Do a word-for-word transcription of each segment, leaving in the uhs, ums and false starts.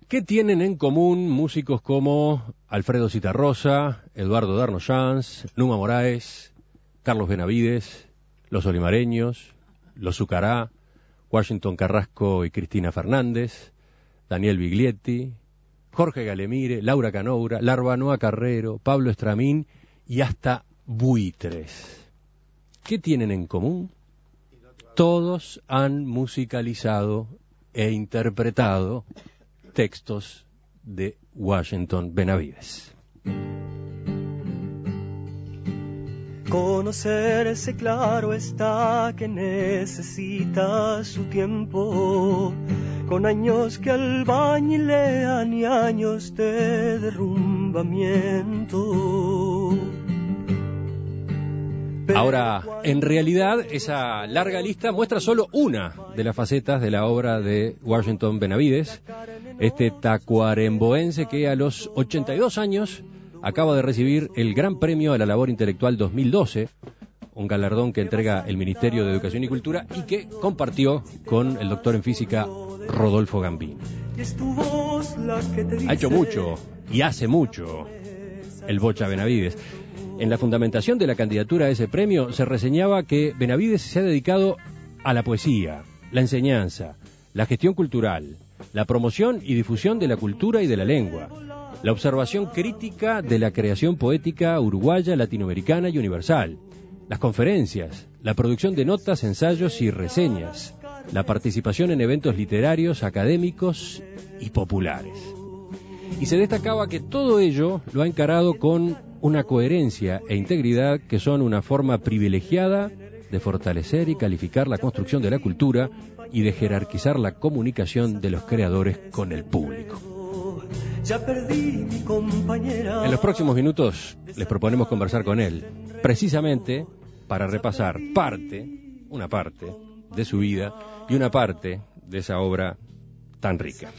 ¿Qué tienen en común músicos como Alfredo Zitarrosa, Eduardo Darno-Chans, Numa Moraes, Carlos Benavides, Los Olimareños, Los Zucará, Washington Carrasco y Cristina Fernández, Daniel Biglietti, Jorge Galemire, Laura Canoura, Larbanoa Carrero, Pablo Estramín y hasta Buitres? ¿Qué tienen en común? Todos han musicalizado e interpretado textos de Washington Benavides. Conocerse, claro está, que necesita su tiempo, con años que albañilean y años de derrumbamiento. Ahora, en realidad, esa larga lista muestra solo una de las facetas de la obra de Washington Benavides, este tacuaremboense que a los ochenta y dos años acaba de recibir el Gran Premio a la Labor Intelectual dos mil doce, un galardón que entrega el Ministerio de Educación y Cultura y que compartió con el doctor en física Rodolfo Gambino. Ha hecho mucho y hace mucho el Bocha Benavides. En la fundamentación de la candidatura a ese premio se reseñaba que Benavides se ha dedicado a la poesía, la enseñanza, la gestión cultural, la promoción y difusión de la cultura y de la lengua, la observación crítica de la creación poética uruguaya, latinoamericana y universal, las conferencias, la producción de notas, ensayos y reseñas, la participación en eventos literarios, académicos y populares. Y se destacaba que todo ello lo ha encarado con una coherencia e integridad que son una forma privilegiada de fortalecer y calificar la construcción de la cultura y de jerarquizar la comunicación de los creadores con el público. En los próximos minutos les proponemos conversar con él, precisamente para repasar parte, una parte de su vida y una parte de esa obra tan rica.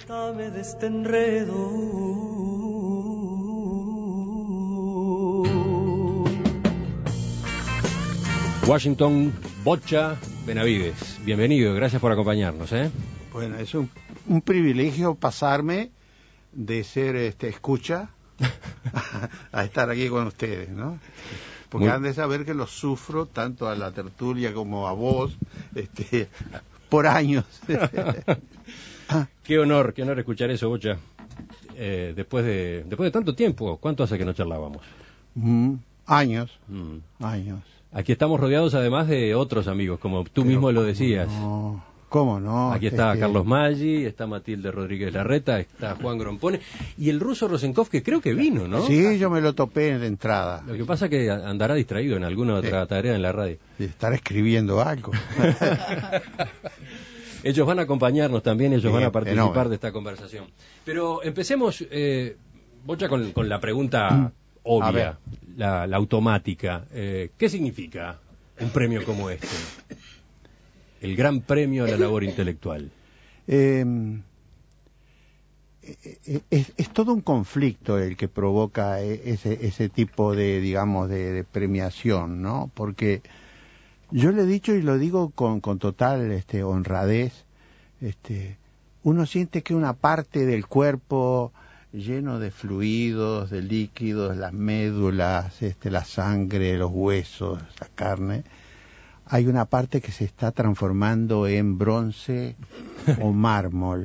Washington Bocha Benavides, bienvenido, gracias por acompañarnos, ¿eh? Bueno, es un, un privilegio pasarme de ser este escucha a, a estar aquí con ustedes, ¿no? Porque Muy... han de saber que los sufro tanto a la tertulia como a vos, este, por años. Qué honor, qué honor escuchar eso, Bocha. Eh, después de después de tanto tiempo, ¿cuánto hace que no charlábamos? Mm, años, mm. años. Aquí estamos rodeados además de otros amigos, como tú Pero mismo lo decías. No, ¿Cómo no? Aquí está este... Carlos Maggi, está Matilde Rodríguez Larreta, está Juan Grompone y el ruso Rosenkov, que creo que vino, ¿no? Sí, yo me lo topé en la entrada. Lo que pasa es que andará distraído en alguna otra sí. tarea en la radio. Sí, estará escribiendo algo. Ellos van a acompañarnos también, ellos sí, van a participar no, de esta conversación. Pero empecemos, eh, Bocha, con, con la pregunta mm. obvia, la, la automática. Eh, ¿Qué significa un premio como este? El Gran Premio a la Labor Intelectual. Eh, es, es todo un conflicto el que provoca ese, ese tipo de, digamos, de, de premiación, ¿no? Porque yo le he dicho y lo digo con, con total este, honradez, este, uno siente que una parte del cuerpo lleno de fluidos, de líquidos, las médulas, este, la sangre, los huesos, la carne, hay una parte que se está transformando en bronce o mármol.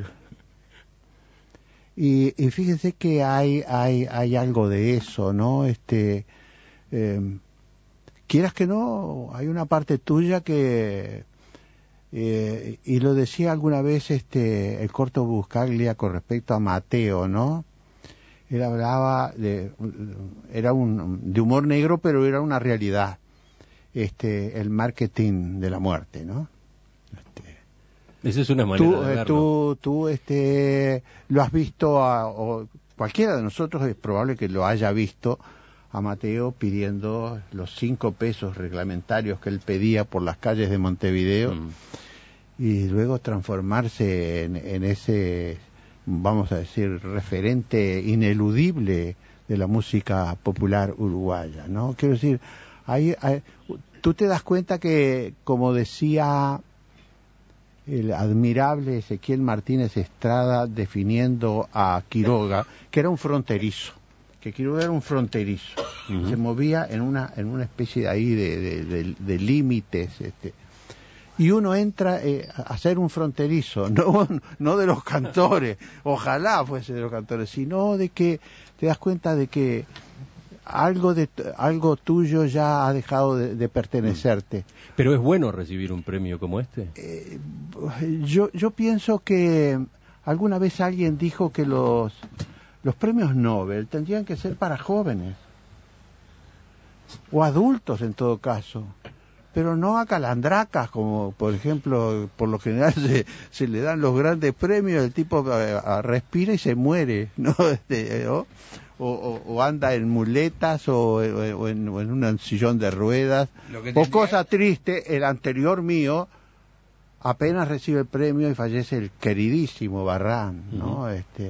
Y, y fíjense que hay, hay, hay algo de eso, ¿no? Este, eh, quieras que no, hay una parte tuya que, eh, y lo decía alguna vez este, el Corto Buscaglia con respecto a Mateo, ¿no? Él hablaba de, era un, de humor negro, pero era una realidad. Este, el marketing de la muerte, ¿no? Este, Esa es una manera tú, de verlo. Tú, tú este, lo has visto, a, o cualquiera de nosotros es probable que lo haya visto a Mateo pidiendo los cinco pesos reglamentarios que él pedía por las calles de Montevideo mm. y luego transformarse en, en ese, vamos a decir, referente ineludible de la música popular uruguaya, ¿no? Quiero decir, hay, hay, tú te das cuenta que, como decía el admirable Ezequiel Martínez Estrada definiendo a Quiroga, que era un fronterizo, que Quiroga era un fronterizo, uh-huh. se movía en una en una especie de ahí de, de, de, de límites, este, y uno entra eh, a ser un fronterizo, no, no de los cantores, ojalá fuese de los cantores, sino de que te das cuenta de que algo de algo tuyo ya ha dejado de, de pertenecerte. Pero es bueno recibir un premio como este. Eh, yo yo pienso que alguna vez alguien dijo que los los premios Nobel tendrían que ser para jóvenes o adultos en todo caso, pero no a calandracas, como por ejemplo por lo general se, se le dan los grandes premios, el tipo a, a, respira y se muere, ¿no? Este, ¿no? O, o, o anda en muletas o, o, en, o en un sillón de ruedas, tendría... o cosa triste, el anterior mío apenas recibe el premio y fallece el queridísimo Barrán, ¿no? Uh-huh. Este,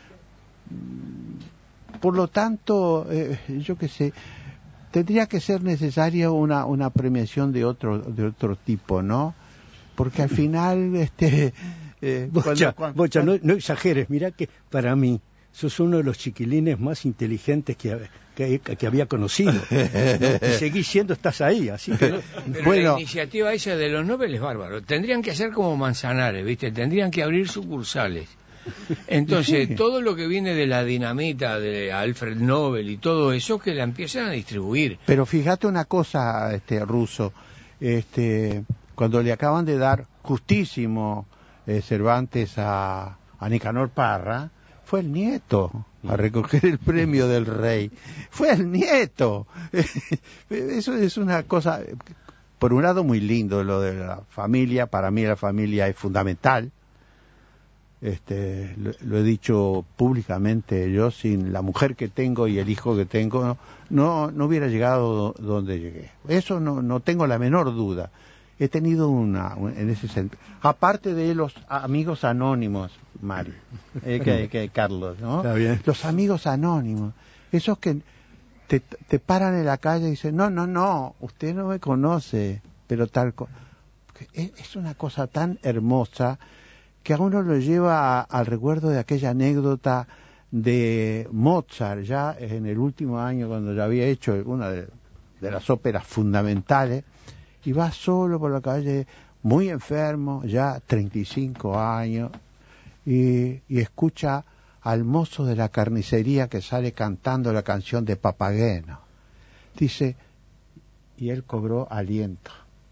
por lo tanto, eh, yo qué sé, tendría que ser necesaria una una premiación de otro de otro tipo, ¿no? Porque al final, este, eh, Bocha, cuando, cuando, Bocha, cuando... No, no exageres, mira que para mí sos uno de los chiquilines más inteligentes que, que, que había conocido, ¿no? Y seguís siendo, estás ahí, así que... Pero, pero bueno, la iniciativa esa de los Nobel es bárbaro. Tendrían que hacer como Manzanares, ¿viste? Tendrían que abrir sucursales. Entonces, sí. Todo lo que viene de la dinamita de Alfred Nobel y todo eso, que la empiezan a distribuir. Pero fíjate una cosa, este Russo, este, cuando le acaban de dar justísimo eh, Cervantes a, a Nicanor Parra, fue el nieto a recoger el premio del rey. Fue el nieto. Eso es una cosa, por un lado, muy lindo, lo de la familia. Para mí la familia es fundamental. Este, lo, lo he dicho públicamente, yo sin la mujer que tengo y el hijo que tengo, no, no, no hubiera llegado donde llegué. Eso no, no tengo la menor duda. He tenido una, en ese sentido, aparte de los amigos anónimos, Mario, eh, que, que Carlos, ¿no? Está bien. Los amigos anónimos, esos que te, te paran en la calle y dicen, no, no, no, usted no me conoce, pero tal cosa. Es, es una cosa tan hermosa que a uno lo lleva a, al recuerdo de aquella anécdota de Mozart, ya en el último año, cuando ya había hecho una de, de las óperas fundamentales, y va solo por la calle, muy enfermo, ya treinta y cinco años, y, y escucha al mozo de la carnicería que sale cantando la canción de Papageno. Dice, y él cobró aliento.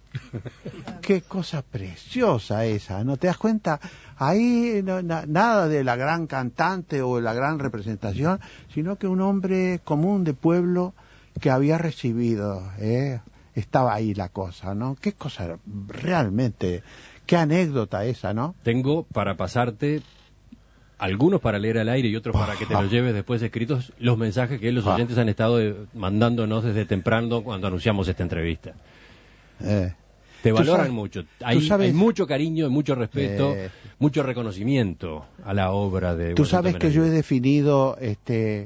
Qué cosa preciosa esa, ¿no te das cuenta? Ahí no, na, nada de la gran cantante o la gran representación, sino que un hombre común de pueblo que había recibido, ¿eh? Estaba ahí la cosa, ¿no? Qué cosa realmente, qué anécdota esa, ¿no? Tengo para pasarte algunos para leer al aire y otros para que te los lleves después escritos, los mensajes que los oyentes han estado mandándonos desde temprano cuando anunciamos esta entrevista. Eh. Te valoran sabes, mucho, hay, hay mucho cariño, mucho respeto, eh, mucho reconocimiento a la obra de... Tú sabes que yo he definido, este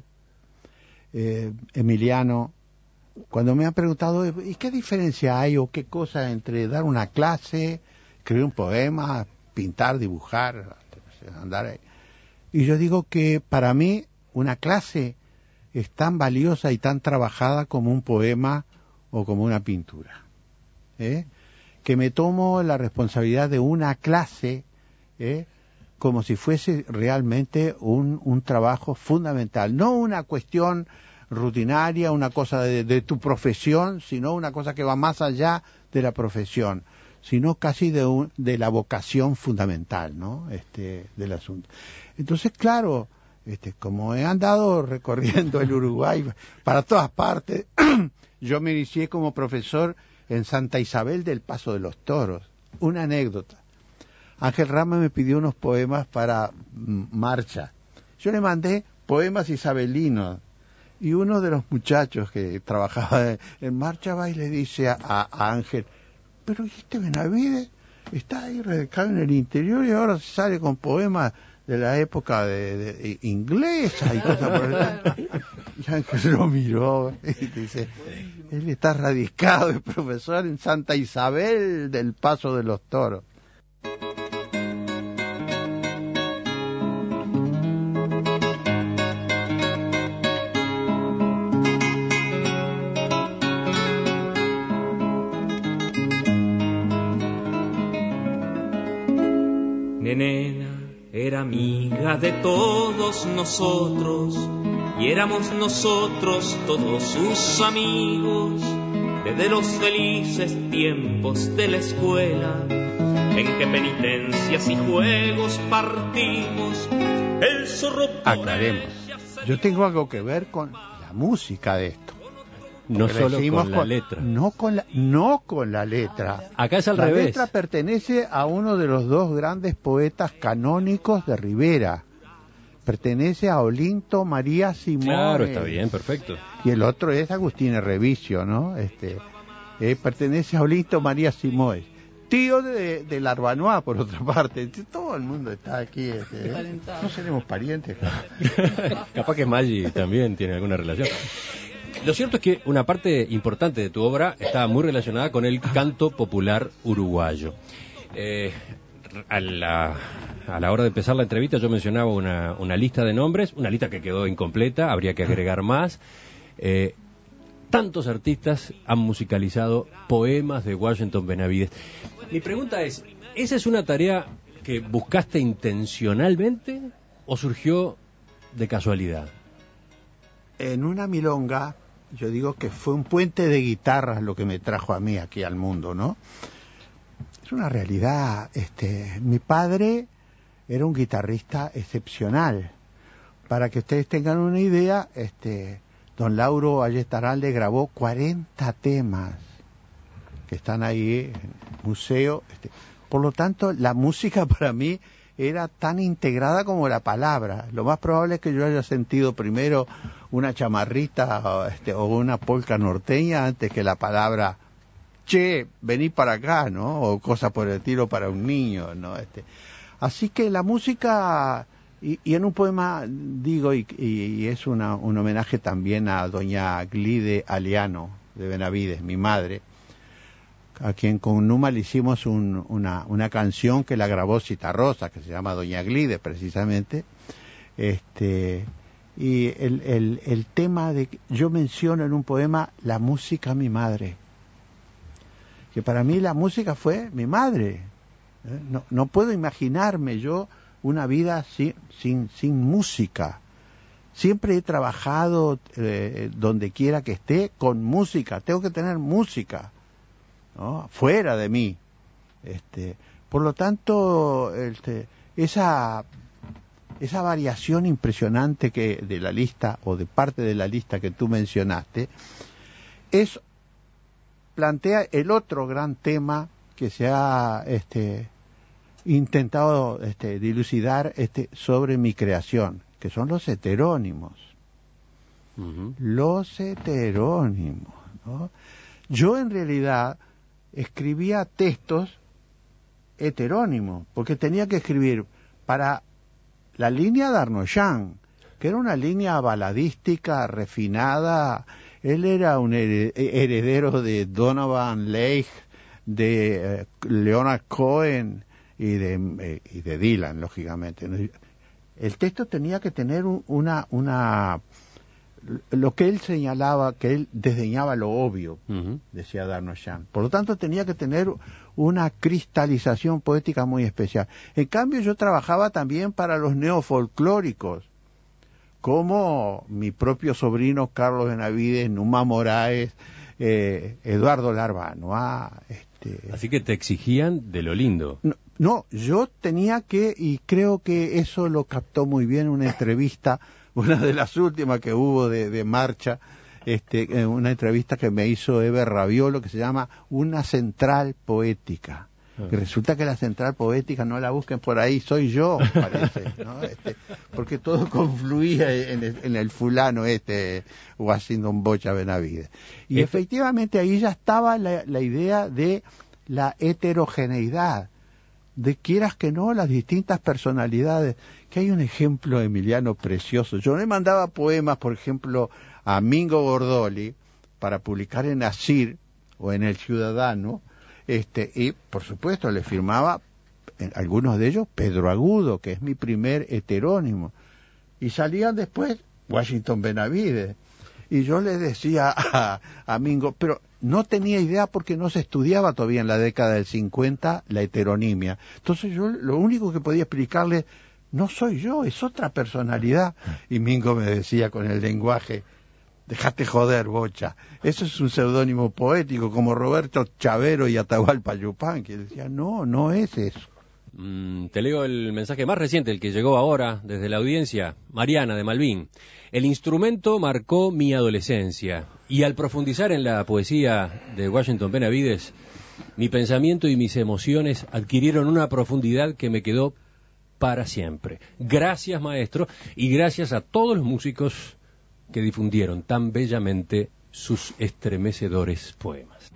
eh, Emiliano, cuando me han preguntado, ¿y qué diferencia hay o qué cosa entre dar una clase, escribir un poema, pintar, dibujar, andar ahí? Y yo digo que para mí una clase es tan valiosa y tan trabajada como un poema o como una pintura, ¿eh? Que me tomo la responsabilidad de una clase, ¿eh? Como si fuese realmente un, un trabajo fundamental, no una cuestión rutinaria, una cosa de, de tu profesión, sino una cosa que va más allá de la profesión, sino casi de, un, de la vocación fundamental, ¿no? Este, del asunto. Entonces, claro, este, como he andado recorriendo el Uruguay para todas partes, yo me inicié como profesor en Santa Isabel del Paso de los Toros. Una anécdota. Ángel Rama me pidió unos poemas para marcha. Yo le mandé poemas isabelinos. Y uno de los muchachos que trabajaba en marcha va y le dice a, a Ángel, pero este Benavides está ahí radicado en el interior y ahora sale con poemas de la época de, de, de inglesa y cosas por el estilo. Y Ángel lo miró y dice, él está radicado, el profesor en Santa Isabel del Paso de los Toros. era de todos nosotros y éramos nosotros todos sus amigos, desde los felices tiempos de la escuela, en que penitencias y juegos partimos el zorro. Aclaremos, yo tengo algo que ver con la música de esto. No solo con la con, letra. No con la, no con la letra. Acá es al la revés. La letra pertenece a uno de los dos grandes poetas canónicos de Rivera. Pertenece a Olinto María Simón. Claro, está bien, perfecto. Y el otro es Agustín Revicio, ¿no? Este, eh, pertenece a Olinto María Simón. Tío de, de Larbanois, por otra parte. Todo el mundo está aquí. Este, ¿eh? No seremos parientes. Capaz que Maggi también tiene alguna relación. Lo cierto es que una parte importante de tu obra está muy relacionada con el canto popular uruguayo. Eh, a, la, a la hora de empezar la entrevista yo mencionaba una, una lista de nombres, una lista que quedó incompleta, habría que agregar más. Eh, tantos artistas han musicalizado poemas de Washington Benavides. Mi pregunta es, ¿esa es una tarea que buscaste intencionalmente o surgió de casualidad? En una milonga, yo digo que fue un puente de guitarras lo que me trajo a mí aquí al mundo, ¿no? Es una realidad. Este, mi padre era un guitarrista excepcional. Para que ustedes tengan una idea, este, don Lauro Ayestaralde grabó cuarenta temas que están ahí en el museo. Este, por lo tanto, la música para mí era tan integrada como la palabra. Lo más probable es que yo haya sentido primero una chamarrita o, este, o una polca norteña antes que la palabra che, vení para acá, ¿no? O cosa por el estilo para un niño, ¿no? Este, así que la música, y, y en un poema digo, y, y es una, un homenaje también a doña Glide Aliano de Benavides, mi madre, a quien con Numa le hicimos un, una, una canción que la grabó Citarrosa, que se llama Doña Glide, precisamente. Este, y el, el, el tema de... Yo menciono en un poema la música a mi madre. Que para mí la música fue mi madre. ¿Eh? No, no puedo imaginarme yo una vida sin, sin, sin música. Siempre he trabajado eh, donde quiera que esté con música. Tengo que tener música, ¿no? Fuera de mí. Este, por lo tanto, este, esa, esa variación impresionante que de la lista, o de parte de la lista que tú mencionaste, es, plantea el otro gran tema que se ha este, intentado este, dilucidar este, sobre mi creación, que son los heterónimos. Uh-huh. Los heterónimos, ¿no? Yo en realidad escribía textos heterónimos, porque tenía que escribir para la línea de Arnoyan, que era una línea baladística, refinada. Él era un heredero de Donovan Leigh, de eh, Leonard Cohen y de, eh, y de Dylan, lógicamente. El texto tenía que tener una... una lo que él señalaba, que él desdeñaba lo obvio, uh-huh. decía Darnoyan. Por lo tanto, tenía que tener una cristalización poética muy especial. En cambio, yo trabajaba también para los neofolclóricos, como mi propio sobrino Carlos Benavides, Numa Moraes, eh, Eduardo Larbanois. Este... Así que te exigían de lo lindo. No, no, yo tenía que, y creo que eso lo captó muy bien una entrevista, una de las últimas que hubo de, de marcha, este, una entrevista que me hizo Eber Raviolo, que se llama Una Central Poética. Uh-huh. Que resulta que la central poética, no la busquen por ahí, soy yo, parece, ¿no? Este, porque todo confluía en el, en el fulano este, Washington Bocha Benavides. Y este... efectivamente ahí ya estaba la, la idea de la heterogeneidad, de quieras que no, las distintas personalidades. Que hay un ejemplo, Emiliano, precioso. Yo le mandaba poemas, por ejemplo, a Mingo Gordoli, para publicar en Asir o en El Ciudadano, este, y por supuesto le firmaba, en algunos de ellos, Pedro Agudo, que es mi primer heterónimo, y salían después Washington Benavides, y yo le decía a, a Mingo, pero no tenía idea porque no se estudiaba todavía en la década del cincuenta la heteronimia, entonces yo lo único que podía explicarle, no soy yo, es otra personalidad. Y Mingo me decía con el lenguaje, dejate joder, Bocha, eso es un seudónimo poético como Roberto Chavero y Atahualpa Yupanqui. Y decía, no, no es eso. Mm, te leo el mensaje más reciente, el que llegó ahora desde la audiencia. Mariana de Malvin. El instrumento marcó mi adolescencia y al profundizar en la poesía de Washington Benavides, mi pensamiento y mis emociones adquirieron una profundidad que me quedó para siempre. Gracias, maestro, y gracias a todos los músicos que difundieron tan bellamente sus estremecedores poemas.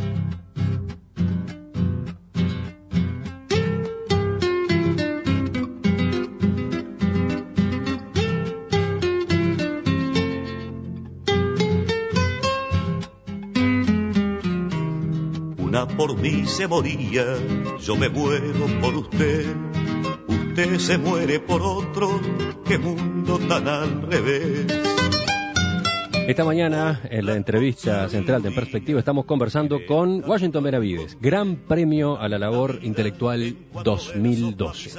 Una por mí se moría, yo me muero por usted, usted se muere por otro, qué mundo tan al revés. Esta mañana, en la entrevista central de En Perspectiva, estamos conversando con Washington Benavides, Gran Premio a la Labor Intelectual dos mil doce.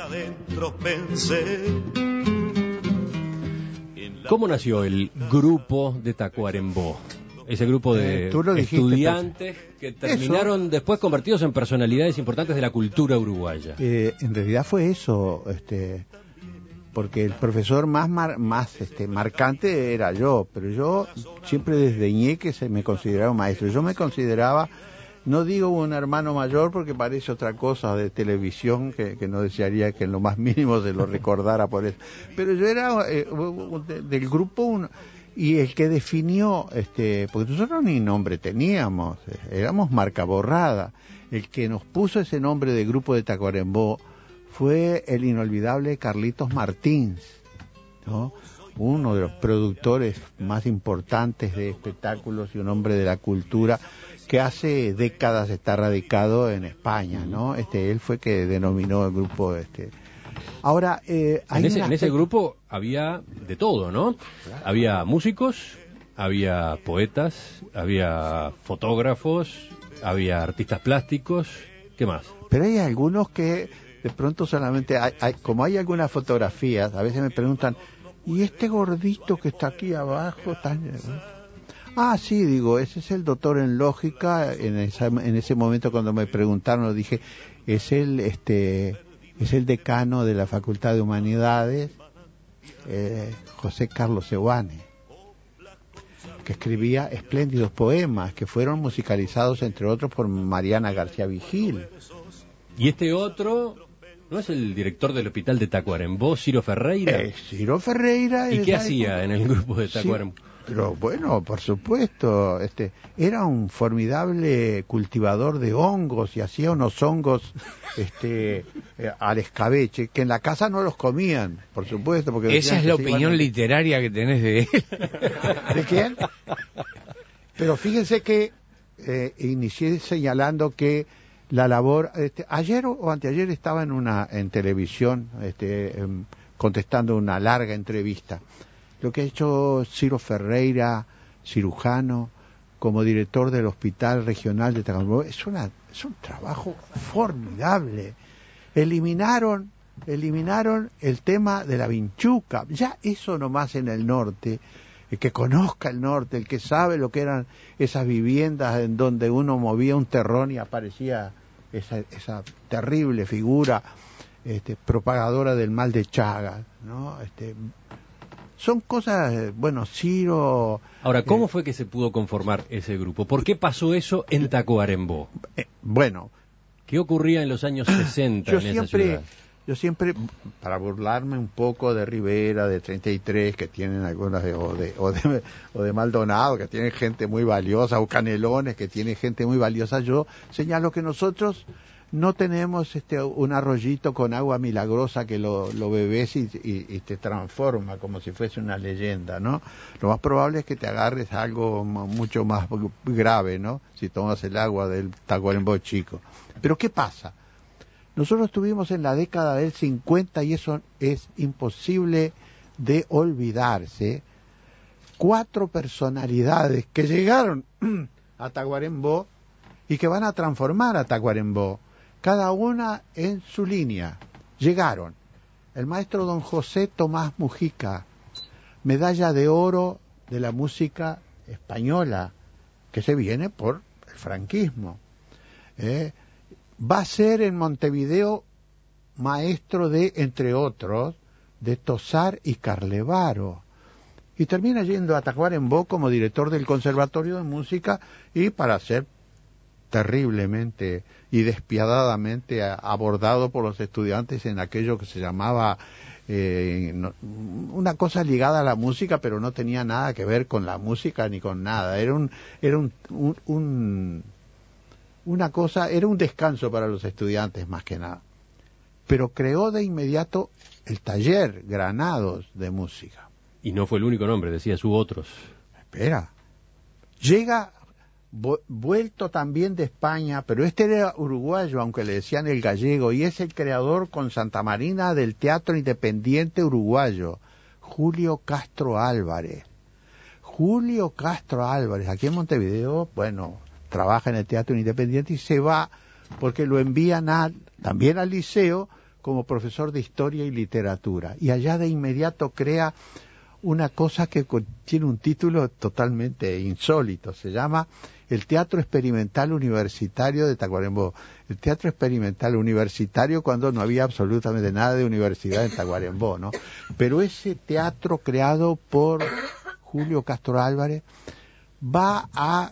¿Cómo nació el grupo de Tacuarembó? Ese grupo de eh, estudiantes que terminaron eso. Después convertidos en personalidades importantes de la cultura uruguaya. Eh, en realidad fue eso, este, porque el profesor más mar, más este, marcante era yo, pero yo siempre desdeñé que se me consideraba un maestro. Yo me consideraba, no digo un hermano mayor porque parece otra cosa de televisión que, que no desearía que en lo más mínimo se lo recordara por eso, pero yo era eh, del grupo un... Y el que definió, este, porque nosotros ni nombre teníamos, éramos marca borrada, el que nos puso ese nombre de grupo de Tacuarembó fue el inolvidable Carlitos Martins, ¿no? Uno de los productores más importantes de espectáculos y un hombre de la cultura que hace décadas está radicado en España, ¿no? Este, él fue que denominó el grupo, este. Ahora, eh, en, ese, en ese grupo había de todo, ¿no? Claro. Había músicos, había poetas, había fotógrafos, había artistas plásticos, ¿qué más? Pero hay algunos que de pronto solamente, hay, hay, como hay algunas fotografías, a veces me preguntan, ¿y este gordito que está aquí abajo? Tan... Ah, sí, digo, ese es el doctor en lógica. En, esa, en ese momento cuando me preguntaron, lo dije, es el, este... es el decano de la Facultad de Humanidades, eh, José Carlos Seoane, que escribía espléndidos poemas que fueron musicalizados, entre otros, por Mariana García Vigil. Y este otro, ¿no es el director del hospital de Tacuarembó, Ciro Ferreira? Eh, Ciro Ferreira. ¿Y qué hacía en el grupo de Tacuarembó? Sí. Pero bueno, por supuesto, este, era un formidable cultivador de hongos y hacía unos hongos este, eh, al escabeche, que en la casa no los comían, por supuesto. Porque esa es la opinión a... literaria que tenés de él. ¿De quién? Pero fíjense que eh, inicié señalando que la labor, este, ayer o anteayer estaba en una en televisión este, eh, contestando una larga entrevista. Lo que ha hecho Ciro Ferreira, cirujano, como director del Hospital Regional de Tacuarembó, es, una, es un trabajo formidable. Eliminaron, eliminaron el tema de la vinchuca. Ya eso nomás en el norte, el que conozca el norte, el que sabe lo que eran esas viviendas en donde uno movía un terrón y aparecía esa, esa terrible figura este, propagadora del mal de Chagas, ¿no? Este, son cosas, bueno, Ciro... Ahora, ¿cómo eh, fue que se pudo conformar ese grupo? ¿Por qué pasó eso en Tacuarembó? Eh, bueno... ¿Qué ocurría en los años sesenta yo en siempre, esa ciudad? Yo siempre, para burlarme un poco de Rivera, de treinta y tres, que tienen algunas, de, o, de, o, de, o de Maldonado, que tienen gente muy valiosa, o Canelones, que tienen gente muy valiosa, yo señalo que nosotros... no tenemos este un arroyito con agua milagrosa que lo, lo bebes y, y, y te transforma como si fuese una leyenda, ¿no? Lo más probable es que te agarres algo mucho más grave, ¿no? Si tomas el agua del Tacuarembó chico. Pero ¿qué pasa? Nosotros estuvimos en la década del cincuenta y eso es imposible de olvidarse. Cuatro personalidades que llegaron a Tacuarembó y que van a transformar a Tacuarembó. Cada una en su línea. Llegaron el maestro don José Tomás Mujica, medalla de oro de la música española, que se viene por el franquismo. ¿eh? Va a ser en Montevideo maestro de, entre otros, de Tosar y Carlevaro. Y termina yendo a Tacuarembó como director del Conservatorio de Música y para ser terriblemente y despiadadamente abordado por los estudiantes en aquello que se llamaba eh, no, una cosa ligada a la música, pero no tenía nada que ver con la música ni con nada. Era un, era un, un, un una cosa, era un descanso para los estudiantes más que nada. Pero creó de inmediato el taller Granados de música. Y no fue el único nombre, decías, hubo otros. Espera, llega vuelto también de España, pero este era uruguayo, aunque le decían el gallego, y es el creador con Santa Marina del Teatro Independiente Uruguayo, Julio Castro Álvarez. Julio Castro Álvarez, aquí en Montevideo, bueno, trabaja en el Teatro Independiente y se va porque lo envían a, también al liceo como profesor de Historia y Literatura. Y allá de inmediato crea una cosa que tiene un título totalmente insólito, se llama el Teatro Experimental Universitario de Tacuarembó. El Teatro Experimental Universitario cuando no había absolutamente nada de universidad en Tacuarembó, ¿no? Pero ese teatro creado por Julio Castro Álvarez va a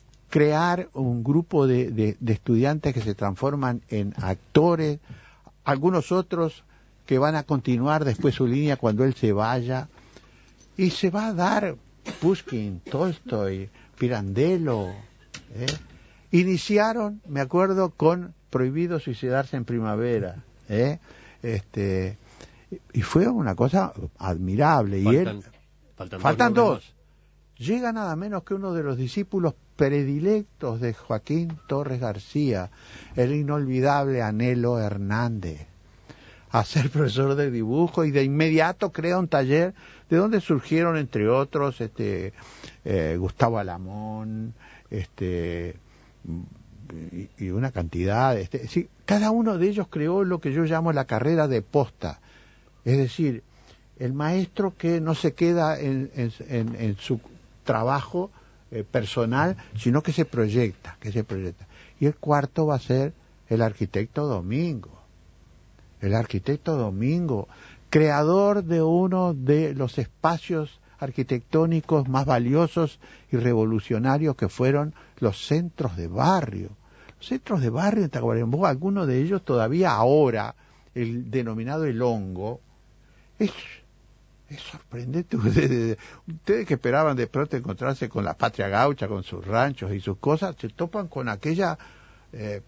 crear un grupo de, de, de estudiantes que se transforman en actores, algunos otros que van a continuar después su línea cuando él se vaya, y se va a dar Pushkin, Tolstoy, Pirandello. ¿eh? Iniciaron, me acuerdo, con Prohibido suicidarse en primavera. ¿eh? Este, y fue una cosa admirable. Faltan, y él, faltan, faltan dos. dos. Llega nada menos que uno de los discípulos predilectos de Joaquín Torres García, el inolvidable Anhelo Hernández, a ser profesor de dibujo, y de inmediato crea un taller de donde surgieron entre otros este eh, Gustavo Alamón, este y, y una cantidad, este, sí, cada uno de ellos creó lo que yo llamo la carrera de posta, es decir, el maestro que no se queda en, en, en, en su trabajo eh, personal, sino que se proyecta, que se proyecta. Y el cuarto va a ser el arquitecto Domingo. El arquitecto Domingo, creador de uno de los espacios arquitectónicos más valiosos y revolucionarios que fueron los centros de barrio. Los centros de barrio en Tacuarembó, algunos de ellos todavía ahora, el denominado El Hongo, es, es sorprendente. Ustedes, ustedes que esperaban de pronto encontrarse con la patria gaucha, con sus ranchos y sus cosas, se topan con aquella eh,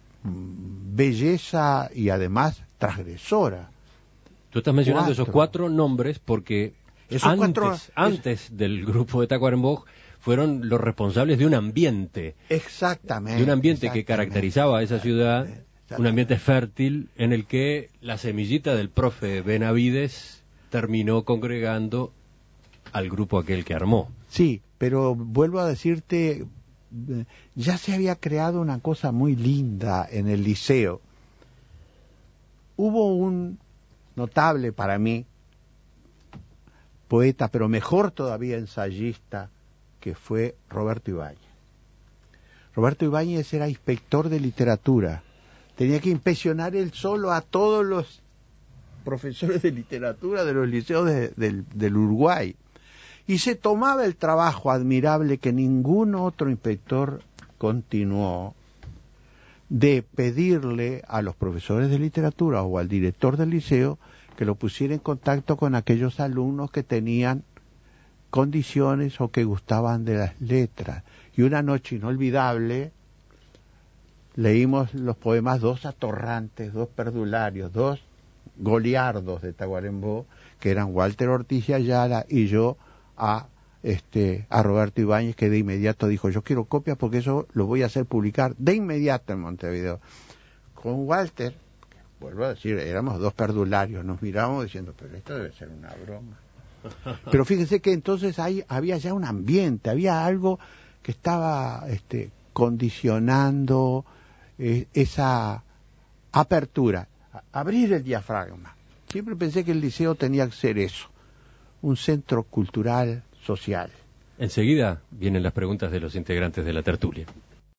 belleza y además transgresora. Tú estás mencionando Cuatro. esos cuatro nombres porque Esos antes, cuatro, antes es... del grupo de Tacuarembó fueron los responsables de un ambiente. Exactamente. De un ambiente exactamente. que caracterizaba a esa ciudad, un ambiente fértil en el que la semillita del profe Benavides terminó congregando al grupo aquel que armó. Sí, pero vuelvo a decirte, ya se había creado una cosa muy linda en el liceo. Hubo un notable para mí, poeta, pero mejor todavía ensayista, que fue Roberto Ibáñez. Roberto Ibáñez era inspector de literatura. Tenía que inspeccionar él solo a todos los profesores de literatura de los liceos de, del, del Uruguay. Y se tomaba el trabajo admirable que ningún otro inspector continuó, de pedirle a los profesores de literatura o al director del liceo que lo pusiera en contacto con aquellos alumnos que tenían condiciones o que gustaban de las letras. Y una noche inolvidable leímos los poemas Dos Atorrantes, Dos Perdularios, dos Goliardos de Tacuarembó, que eran Walter Ortiz y Ayala, y yo a este a Roberto Ibáñez, que de inmediato dijo, yo quiero copias porque eso lo voy a hacer publicar de inmediato en Montevideo. Con Walter, vuelvo a decir, éramos dos perdularios, nos mirábamos diciendo, pero esto debe ser una broma. Pero fíjense que entonces hay, había ya un ambiente, había algo que estaba este, condicionando eh, esa apertura, abrir el diafragma. Siempre pensé que el liceo tenía que ser eso, un centro cultural, social. Enseguida vienen las preguntas de los integrantes de la tertulia.